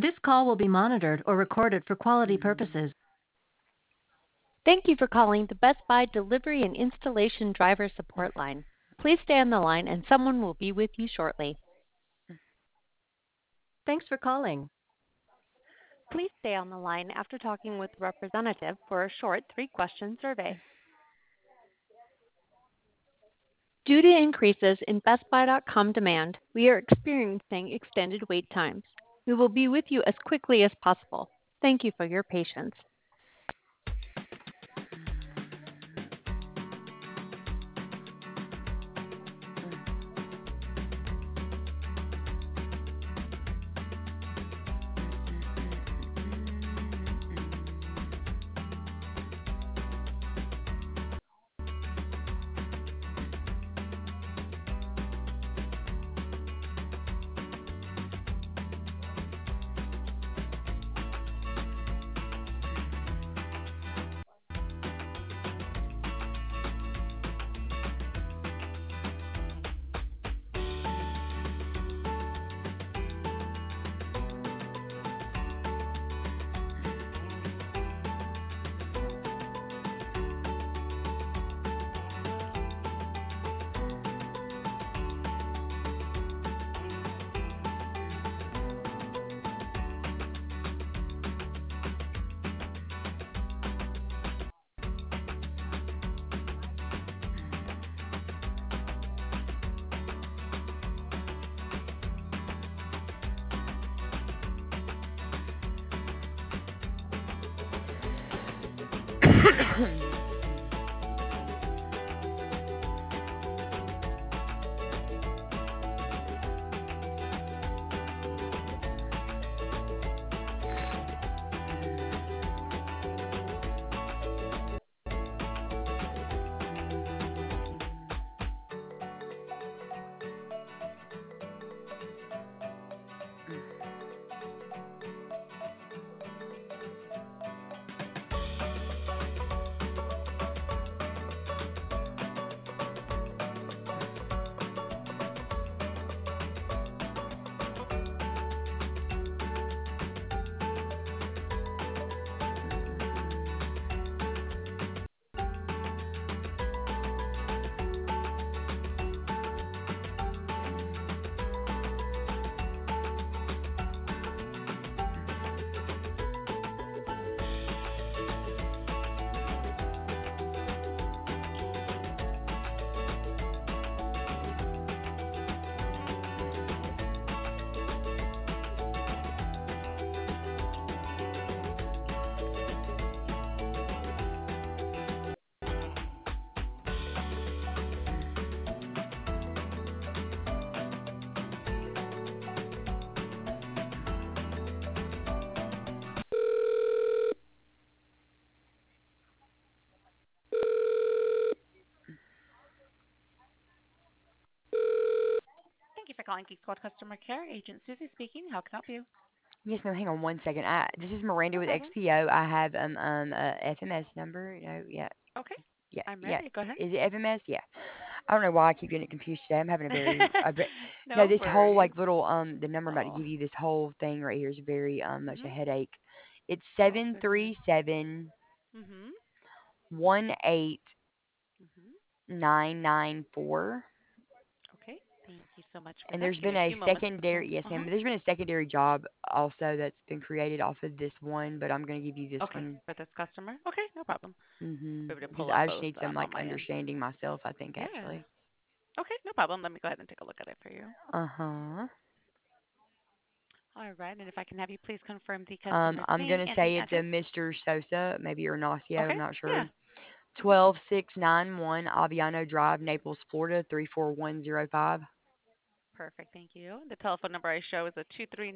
This call will be monitored or recorded for quality purposes. Thank you for calling the Best Buy Delivery and Installation Driver Support Line. Please stay on the line and someone will be with you shortly. Thanks for calling. Please stay on the line after talking with a representative for a short 3-question survey. Due to increases in BestBuy.com demand, we are experiencing extended wait times. We will be with you as quickly as possible. Thank you for your patience. Thank you for calling Geek Squad Customer Care. Agent Susie speaking. How can I help you? Yes, ma'am. Hang on one second. This is Miranda No with problem. XPO. I have a FMS number. No, yeah, Okay, yeah, I'm yeah. ready. Go ahead. Is it FMS? Yeah. I don't know why I keep getting it confused today. I'm having a very, no, No this whole worries. like little the number I'm about to Oh, give you, this whole thing right here is very much a mhm. headache. It's Oh seven goodness. three seven Mhm. 18994. Okay. Thank you so much for And that. there's Give me been a a few moments to pull. secondary, yes, Uh ma'am. huh. There's been a secondary job also that's been created off of this one, but I'm gonna give you this Okay, one. for this customer. Okay, no problem. Be able to Because pull up I just both need some on like my end. understanding myself, I think Yeah. actually. Okay, no problem. Let me go ahead and take a look at it for you. Uh-huh. All right, and if I can have you please confirm the customer's I'm name gonna and the say it's a address. Mr. Sosa, maybe Ignacio, I'm Okay. not sure. Yeah. Mhm. 12691 Aviano Drive, Naples, Florida 34105. Perfect. Thank you. The telephone number I show is a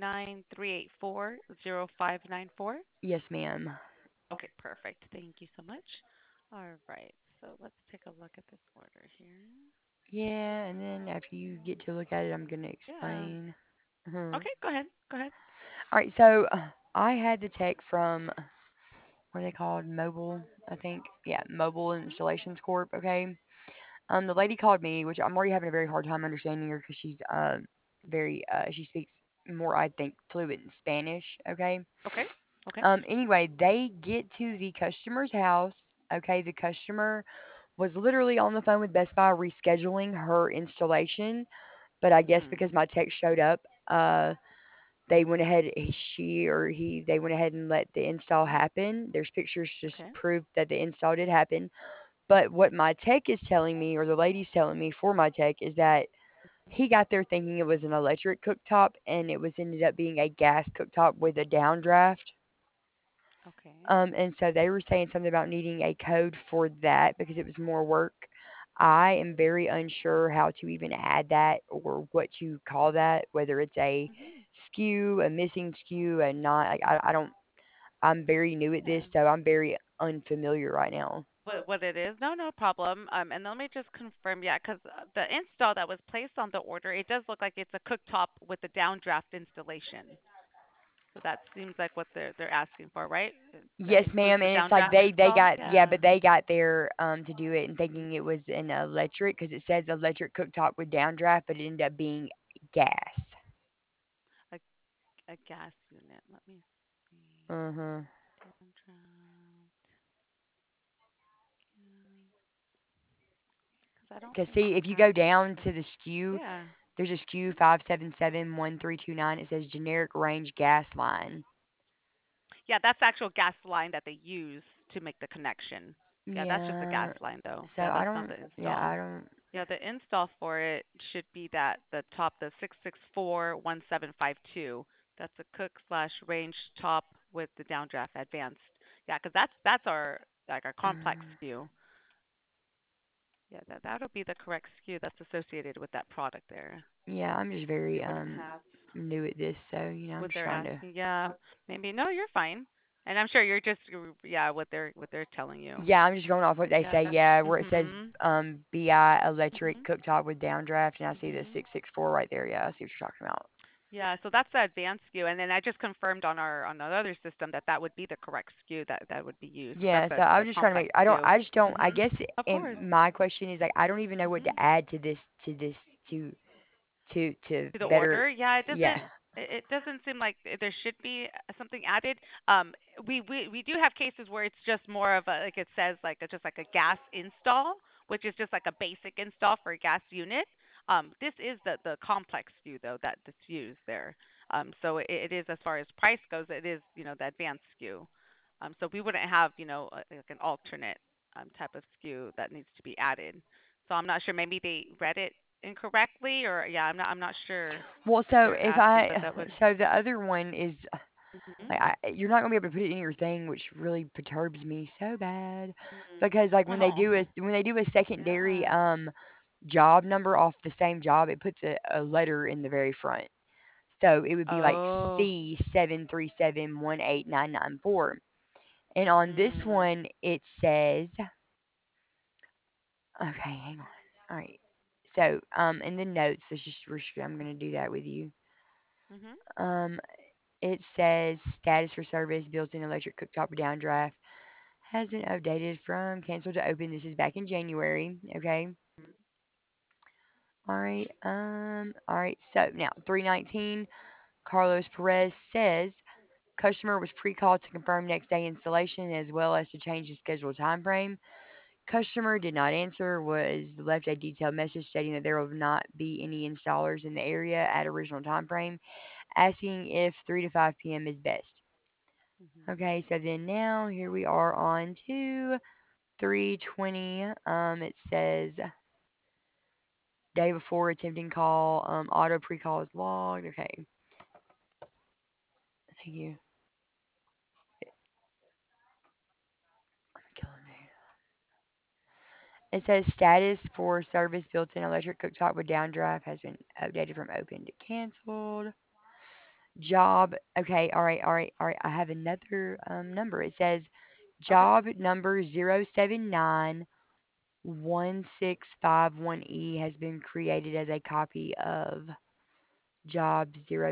239-384-0594. Yes, ma'am. Okay, perfect. Thank you so much. All right. So let's take a look at this order here. Yeah, and then after you get to look at it, I'm gonna Yeah. explain. Uh-huh. Okay, go ahead. Go ahead. All right, so I had the tech from what are they called? Mobile, I think. Yeah, Mobile Mhm. Installations Corp. Okay. The lady called me, which I'm already having a very hard time understanding her because she's very she speaks. more, I think, fluent in Spanish. Okay. Okay. Okay. Anyway, they get to the customer's house. Okay, the customer was literally on the phone with Best Buy rescheduling her installation, but I guess Mm. because my tech showed up, they went ahead, she or he, they went ahead and let the install happen. There's pictures just Okay. prove that the install did happen. But what my tech is telling me, or the lady's telling me for my tech, is that he got there thinking it was an electric cooktop, and it was ended up being a gas cooktop with a downdraft. Okay. And so they were saying something about needing a code for that because it was more work. I am very unsure how to even add that or what you call that, whether it's a Mhm. skew, a missing skew, a not. Like, I don't. I'm very new at this, Yeah. so I'm very unfamiliar right now. What it is? No, no problem. And let me just confirm, yeah, because the install that was placed on the order, it does look like it's a cooktop with a downdraft installation. So that seems like what they're asking for, right? That Yes, includes ma'am, the and it's like downdraft they install. got, yeah, Yeah. but they got there to do it and thinking it was an electric because it says electric cooktop with downdraft, but it ended up being gas. A a gas unit. Let me see. Mhm. Downdraft. Because I don't Because think see, we if you have. go down to the SKU, Yeah. there's a SKU 5771329. It says generic range gas line. Yeah, that's the actual gas line that they use to make the connection. Yeah, that's just a gas Yeah. line though. So Yeah, I that's not don't. the Yeah, install. I don't. Yeah, the install for it should be that the top, the 6641752. That's a cook slash range top with the downdraft advanced. Yeah, because that's our like our complex mm, SKU. Yeah, that'll be the correct SKU that's associated with that product there. Yeah, I'm just We very wouldn't have new at this, so I'm what just they're trying to. asking. Yeah, maybe no, you're fine. And I'm sure you're just yeah what they're telling you. Yeah, I'm just going off what they Yeah. say. Yeah, where it says Mhm. BI electric Mhm. cooktop with downdraft, and I see the Mhm. 664 right there. Yeah, I see what you're talking about. Yeah, so that's the advanced SKU, and then I just confirmed on our other system that that would be the correct SKU that would be used. So that's Yeah, so I the was just trying to complex make. I don't. SKU. I just don't. I Mhm. guess. Of And course. my question is like, I don't even know what to Mhm. add to this. To to To the better. order, yeah, Yeah. it doesn't seem like there should be something added. We do have cases where it's just more of a like it says like just like a gas install, which is just like a basic install for a gas unit. This is the complex SKU though that's used there. So it is as far as price goes, it is the advanced SKU. So we wouldn't have like an alternate type of SKU that needs to be added. So I'm not sure. Maybe they read it incorrectly, or yeah, I'm not sure Well, what so they're if asking, but I, that would. so the other one is Mhm. like you're not gonna be able to put it in your thing, which really perturbs me so bad, Mm. because like Oh, when they do a secondary yeah. job number off the same job, it puts a letter in the very front. So it would be like Oh. C737189994. And on this Mm. one it says, okay, hang on. All right. So in the notes, I'm gonna do that with you. Mhm. Um, it says status for service, built-in electric cooktop downdraft has been updated from canceled to open. This is back in January. Okay. All right. So now 319. Carlos Perez says customer was pre-called to confirm next day installation as well as to change the scheduled time frame. Customer did not answer. Was left a detailed message stating that there will not be any installers in the area at original time frame, asking if 3 to 5 p.m. is best. Mhm. Okay. So then now here we are on to 320. It says day before attempting call, auto pre-call is logged. Okay, thank you. Killing me. It says status for service built-in electric cooktop with downdraft has been updated from open to canceled. Job. Okay, all right, all right, all right. I have another number. It says Okay. job number 0791651E has been created as a copy of job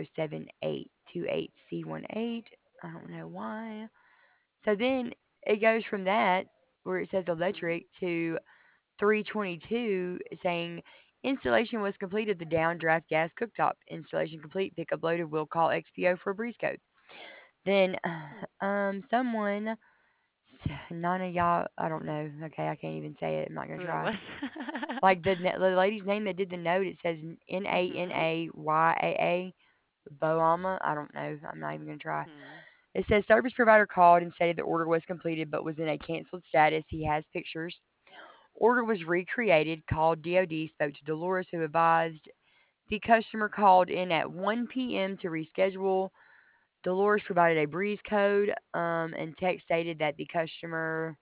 07828C18. I don't know why. So then it goes from that, where it says Mhm. electric, to 322 saying Installation was complete of the downdraft gas cooktop. Installation complete. Pickup loaded. Will call XPO for a breeze code. Then, Hmm. someone, none of y'all, I don't know. Okay, I can't even say it. I'm not gonna Who it try. was? Like the lady's name that did the note, it says Mhm. Nanayaa. Boama. I don't know. I'm not even gonna try. Hmm. It says service provider called and stated the order was completed but was in a canceled status. He has pictures. Order was recreated. Called DOD. Spoke to Dolores, who advised the customer called in at 1 p.m. to reschedule. Dolores provided a breeze code, and text stated that the customer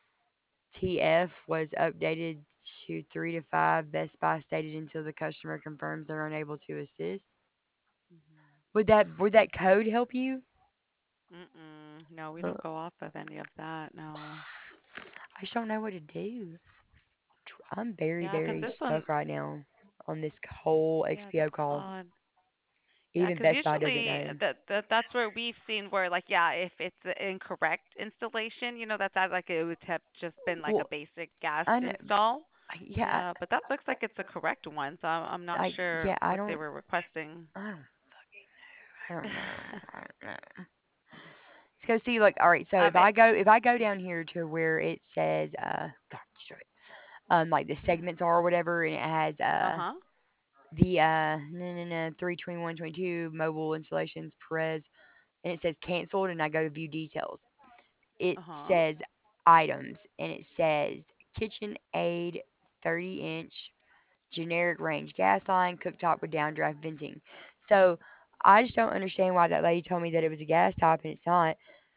TF was updated to 3 to 5. Best Buy stated until the customer confirms they're unable to assist. Mhm. Would that code help you? Mm-mm. No, we Uh, don't go off of any of that. No. I just don't know what to do. I'm very, Yeah, 'cause very this one, stuck right now on this whole yeah, that's XPO call. odd. Yeah, Even 'cause Best Buy doesn't usually know. that's where we've seen where like yeah, if it's the incorrect installation, that's like it would have just been like a Well, basic gas I know, install. yeah, Yeah, but that looks like it's a correct one, so I'm not sure yeah, I what they don't, were requesting. I don't, I don't know, I don't know. Let's go see. Like, all right. So It, if I go down here to where it says God, destroy it, like the yeah. segments are or whatever, and it has Uh-huh. the no no no 32122 mobile installations Perez, and it says canceled, and I go to view details. It Uh-huh. says items, and it says KitchenAid 30-inch generic range gas line cooktop with downdraft venting. So I just don't understand why that lady told me that it was a gas top and it's not.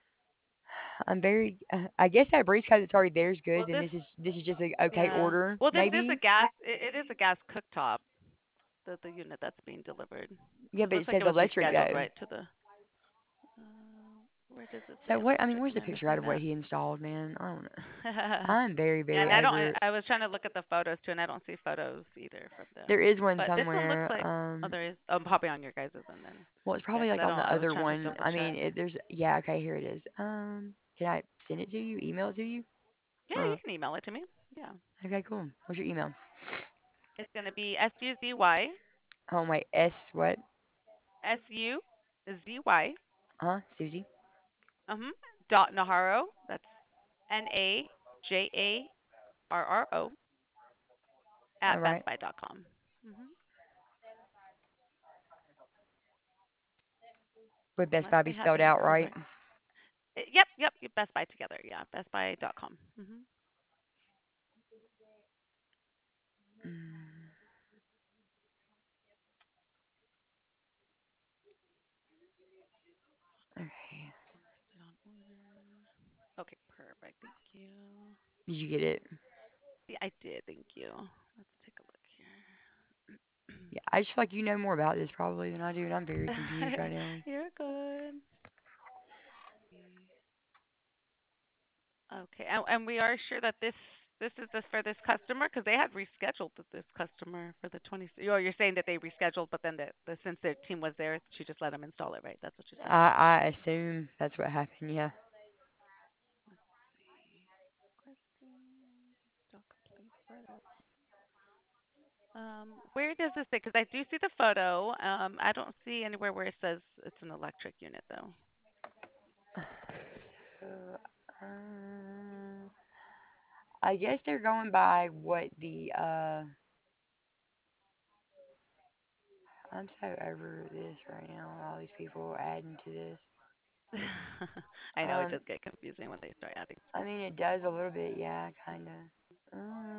I'm very. I guess that breeze code that's already there is good. Well, Then this this is just a okay yeah. order, Well, this is a maybe. gas it is a gas cooktop, the unit that's being delivered. Yeah, It but looks it like says it was electric rescheduled though. right to the where does it say So what? I mean, electric? where's Am the I picture out missing of what that? he installed, man? I don't know. I'm very Yeah, very and I don't. over. I was trying to look at the photos too, and I don't see photos either from There them. is one But this one looks somewhere. like oh, there is. Oh, probably on your guys' and then Well, it's yeah, probably 'cause like I on don't. the I was other trying to one. double I mean, check. there's yeah. Okay, here it is. Can I send it to you? Email it to you? Yeah, you Uh, can email it to me. Yeah, okay, cool. What's your email? it's gonna be SUZY Oh wait, S what? SUZY Susie. dot Naharo. That's NAJARRO All at right. bestbuy.com. Mm-hmm. Would Best Unless Buy they be have spelled any out right? other. Yep. Best Buy together. Yeah, bestbuy.com. Mm-hmm. Mm, okay. Listed on order. Okay, perfect. Thank you. Did you get it? Yeah, I did. Thank you. Let's take a look Yeah, I just feel like you know more about this probably than I do, and I'm very confused here. right now. You're good. Okay, and we are sure that this is this for this customer because they had rescheduled this customer for the 20. You're saying that they rescheduled, but then since their team was there, she just let them install it, right? That's what you're saying. I assume that's what happened. Yeah. Let's see. Question. Still complete photo. Where does this say? Because I do see the photo. I don't see anywhere where it says it's an electric unit though. So, I guess they're going by what the I'm so over this right now. All these people adding to this. I know it Um, does get confusing when they start adding I stuff. mean it does a little bit, yeah, kind of.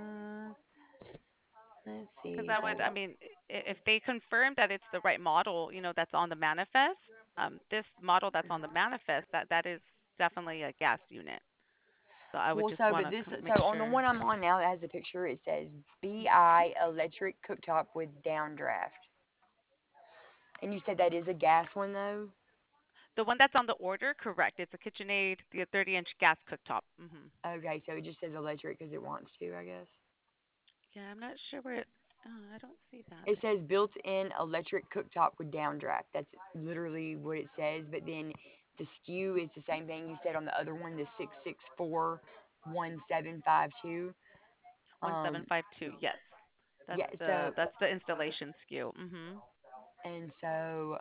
Let's Because see. that would, I mean, if they confirm that it's the right model, that's on the manifest, this model that's on the manifest, that is definitely a gas unit. So I would Well, just so want but to this make so on the sure. one I'm on now that has the picture, it says BI electric cooktop with downdraft. And you said that is a gas one though. The one that's on the order, correct. It's a KitchenAid, the 30-inch gas cooktop. Okay, so it just says electric because it wants to, I guess. Yeah, I'm not sure where it. I don't see that It says there. built-in electric cooktop with downdraft. That's literally what it says. But then the SKU is the same thing you said on the other one, the 6641752. Um, 1752. Yes. Yeah. So That's the installation SKU. Mhm. and so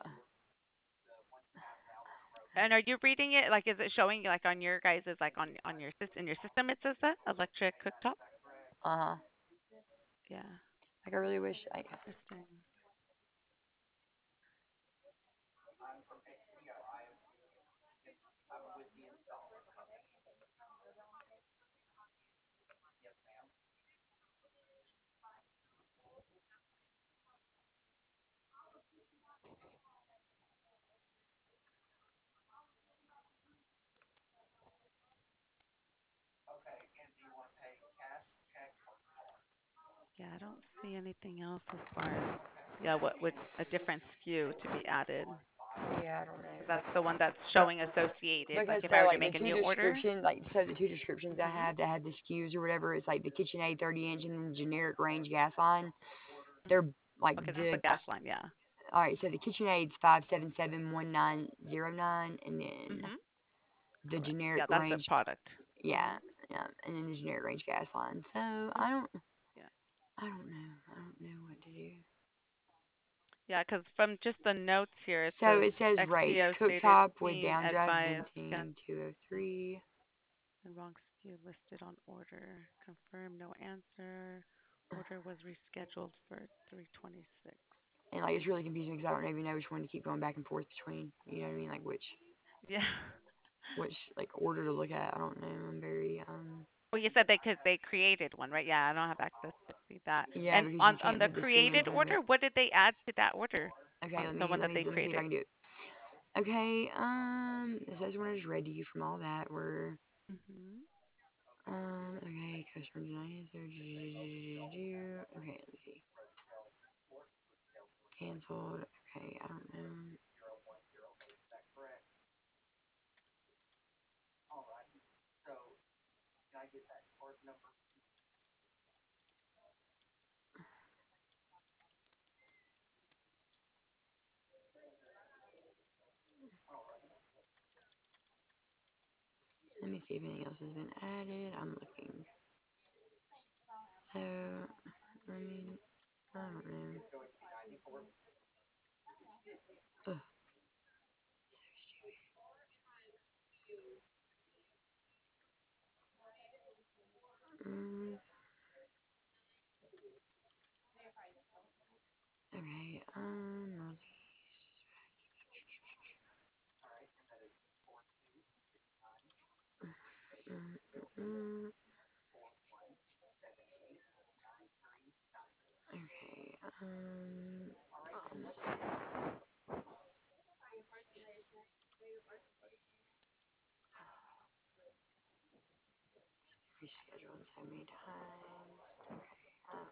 And are you reading it? Like, is it showing like on your guys' like on your system in your system? It says that electric cooktop. uh-huh. Yeah. Like I really wish like Interesting. Yeah, I don't see anything else as far as yeah, what would a different SKU to be added? yeah, I don't Because know. that's the one that's showing associated. Like Because if I so were to like the make a two new order. descriptions, like so the two descriptions I Mhm. have that have the SKUs or whatever, it's like the KitchenAid 30-inch and then the generic range gas line. Mhm. They're like Okay, that's the the gas line. Yeah. all right. So the KitchenAid's 5771909, and then Mhm. the Correct. generic Yeah, that's the range, product. yeah, yeah, and then the generic range gas line. So Mhm. Yeah. I don't know what to do. Yeah, because from just the notes here, it So says it says race XPO stated cooktop with team downdraft advised can venting 203. and wrong SKU listed on order. Confirm no answer. Order was rescheduled for 326. And like it's really confusing because I don't even know which one to keep going back and forth between. You know what I mean? Like Yeah. which like order to look at. I don't know. I'm very Well, you said they created one, right? Yeah, I don't have access to see that. yeah, And because you on can't the put the SKU in created front of it. order, what did they add to that order? Okay, On the one that they let me see if I created. can do it. Okay, this is what I just read to you from all that. We're Mhm. okay, customer denied answer. Okay, let me see. Cancelled. Okay, I don't know. Let me see if anything else has been added. I'm looking. So, I mean, I don't know. Ugh, mm, okay, mm, mm, okay, rescheduled so many times. Uh,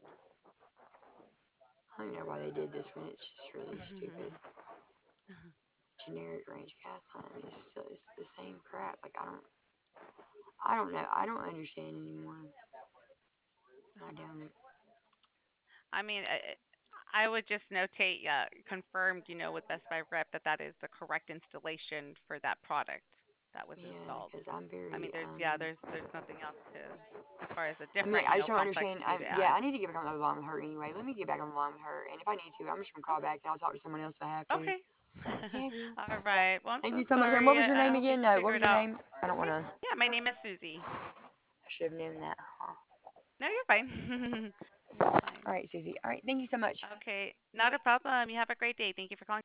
I don't know why they did this one. It's just really stupid. Generic range gas line is still it's the same crap. Like I don't know. I don't understand anymore. I don't. I mean, I would just notate, confirmed, with Best Buy rep that that is the correct installation for that product that was Yeah, installed. because I'm I mean, very there's nothing else to, as far as a I mean, different, I just don't understand. complexity to Yeah, add. I need to get back on the line with her anyway. Let me get back on the line with her, and if I need to, I'm just gonna call back and I'll talk to someone else if I have to. Okay. Yeah, girl. All right. Well, I'm Thank so you so much. And what sorry. was your I name hope we again? can No, what figure was it your out. name? I don't wanna. Yeah, my name is Susie. I should have known that. Huh? No, you're fine. You're fine. All right, Susie. All right, thank you so much. Okay, not a problem. You have a great day. Thank you for calling.